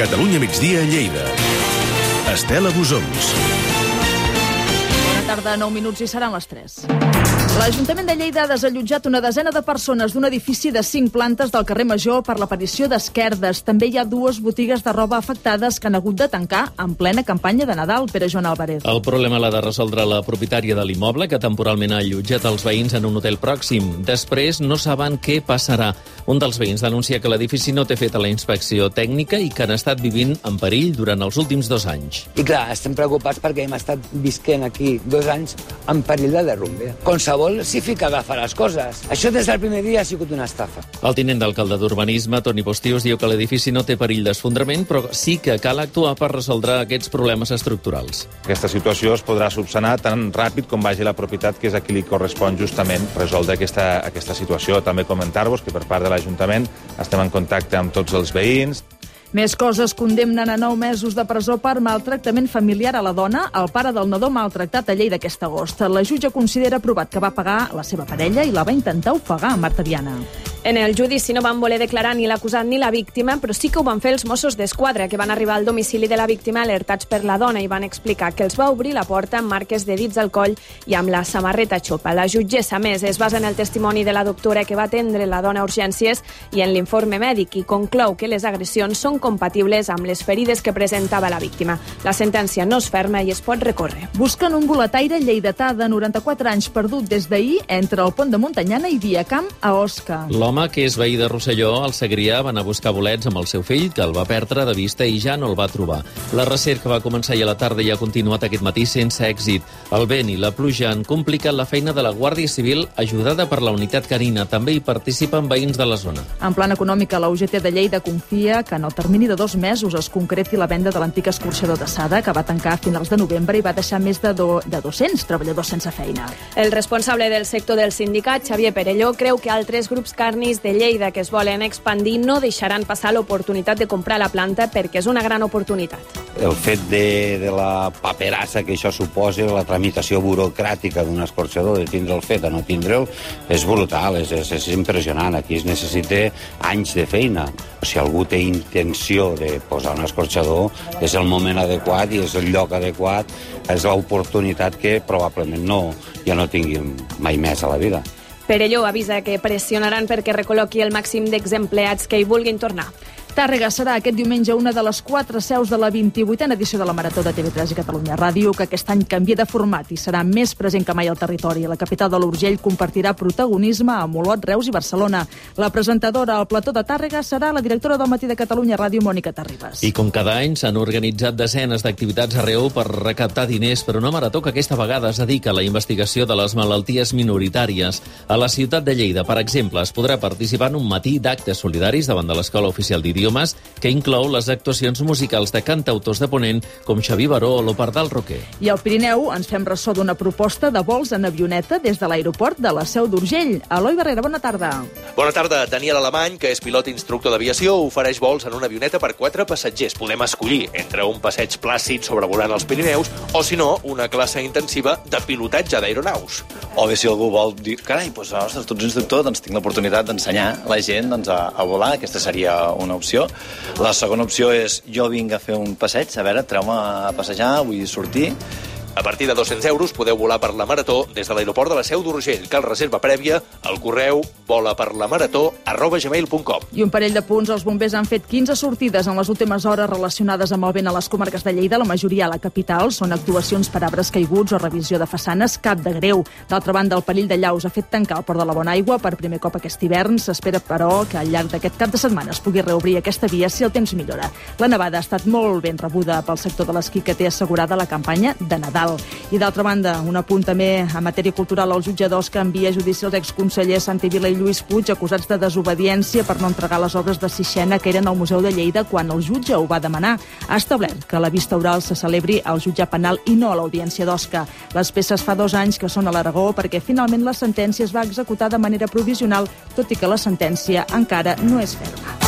Catalunya migdia a Lleida. Estela Busons. Bona tarda, 9 minuts i seran les 3. L'Ajuntament de Lleida ha desallotjat una desena de persones d'un edifici de 5 plantes del carrer Major per l'aparició d'esquerdes. També hi ha 2 botigues de roba afectades que han hagut de tancar en plena campanya de Nadal. Pere Joan Álvarez. El problema l'ha de resoldre la propietària de l'immoble, que temporalment ha allotjat els veïns en un hotel pròxim. Després no saben què passarà. Un dels veïns denuncia que l'edifici no té feta la inspecció tècnica i que han estat vivint en perill durant els últims 2 anys. I clar, estem preocupats perquè hem estat visquent aquí 2 anys en perill de derrumbe. Qualsevol s'hi fica a agafar les coses. Això des del primer dia ha sigut una estafa. El tinent d'alcalde d'Urbanisme, Toni Postius, diu que l'edifici no té perill d'esfondrament, però sí que cal actuar per resoldre aquests problemes estructurals. Aquesta situació es podrà subsanar tan ràpid com vagi la propietat, que és a qui li correspon justament resoldre aquesta situació. També comentar-vos que per part de l'Ajuntament estem en contacte amb tots els veïns. Més coses. Condemnen a 9 mesos de presó per maltractament familiar a la dona, el pare del nadó maltractat a Lleida aquest agost. La jutge considera provat que va pagar la seva parella i la va intentar ofegar, Marta Viana. En el judici no van voler declarar ni l'acusat ni la víctima, però sí que ho van fer els Mossos d'Esquadra, que van arribar al domicili de la víctima alertats per la dona i van explicar que els va obrir la porta amb marques de dits al coll i amb la samarreta xopa. La jutgessa, a més, es basa en el testimoni de la doctora que va atendre la dona a urgències i en l'informe mèdic i conclou que les agressions són compatibles amb les ferides que presentava la víctima. La sentència no és ferma i es pot recórrer. Busquen un boletaire lleidatà de 94 anys perdut des d'ahir entre el pont de Montanyana i Viacamp a Osca. L'home, que és veí de Rosselló, al Segrià, va anar a buscar bolets amb el seu fill, que el va perdre de vista i ja no el va trobar. La recerca va començar ahir a la tarda i ha continuat aquest matí sense èxit. El vent i la pluja han complicat la feina de la Guàrdia Civil, ajudada per la unitat canina. També hi participen veïns de la zona. En plan econòmic, la UGT de Lleida confia que en el termini de 2 mesos es concreti la venda de l'antic escorxador de Sada, que va tancar a finals de novembre i va deixar més de 200 treballadors sense feina. El responsable del sector del sindicat, Xavier Perelló, creu que altres grups carnis de Lleida que es volen expandir no deixaran passar l'oportunitat de comprar la planta perquè és una gran oportunitat. El fet de la paperassa que això suposa, la tramitació burocràtica d'un escorxador, de tindre'l fet a no tindre'l, és brutal, és impressionant. Aquí es necessita anys de feina. Si algú té intenció de posar un escorxador, és el moment adequat i és el lloc adequat, és l'oportunitat que probablement ja no tinguin mai més a la vida. Perelló avisa que pressionaran perquè recol·loqui el màxim d'exempleats que hi vulguin tornar. Tàrrega serà aquest diumenge una de les 4 seus de la 28a edició de la Marató de TV3 i Catalunya Ràdio, que aquest any canvia de format i serà més present que mai al territori. La capital de l'Urgell compartirà protagonisme amb Olot, Reus i Barcelona. La presentadora al plató de Tàrrega serà la directora del Matí de Catalunya Ràdio, Mònica Terribas. I com cada any s'han organitzat desenes d'activitats arreu per recaptar diners per una marató que aquesta vegada es dedica a la investigació de les malalties minoritàries. A la ciutat de Lleida, per exemple, es podrà participar en un matí d'actes solidaris davant de l'Escola Oficial d'Idiomes, que inclou les actuacions musicals de cantautors de Ponent com Xavi Baró o l'Opardal Roquer. I al Pirineu ens fem ressò d'una proposta de vols en avioneta des de l'aeroport de la Seu d'Urgell. Eloi Barrera, bona tarda. Bona tarda. Daniel Alemany, que és pilot instructor d'aviació, ofereix vols en una avioneta per 4 passatgers. Podem escollir entre un passeig plàcid sobrevolant els Pirineus o, si no, una classe intensiva de pilotatge d'aeronaus. O bé si algú vol dir, carai, doncs, ostres, tu ets instructor, doncs tinc l'oportunitat d'ensenyar la gent a volar. Aquesta seria una opció. La segona opció és jo vinc a fer un passeig, a veure, treu-me a passejar, vull sortir. A partir de 200 euros podeu volar per la Marató des de l'aeroport de la Seu d'Urgell. Cal reserva prèvia al correu volaperlamarató@gmail.com. I un parell de punts. Els bombers han fet 15 sortides en les últimes hores relacionades amb el vent a les comarques de Lleida, la majoria a la capital. Són actuacions per arbres caiguts o revisió de façanes, cap de greu. D'altra banda, el perill de llaus ha fet tancar el port de la Bonaigua per primer cop aquest hivern. S'espera, però, que al llarg d'aquest cap de setmana es pugui reobrir aquesta via si el temps millora. La nevada ha estat molt ben rebuda pel sector de l'esquí, que té assegurada la campanya de Nadal. I d'altra banda, un apunt també en matèria cultural. El jutge d'Osca envia a judici els exconsellers Santi Vila i Lluís Puig, acusats de desobediència per no entregar les obres de Sixena que eren al Museu de Lleida quan el jutge ho va demanar. Ha establert que la vista oral se celebri al jutjat penal i no a l'Audiència d'Osca. Les peces fa 2 anys que són a l'Aragó perquè finalment la sentència es va executar de manera provisional, tot i que la sentència encara no és ferma.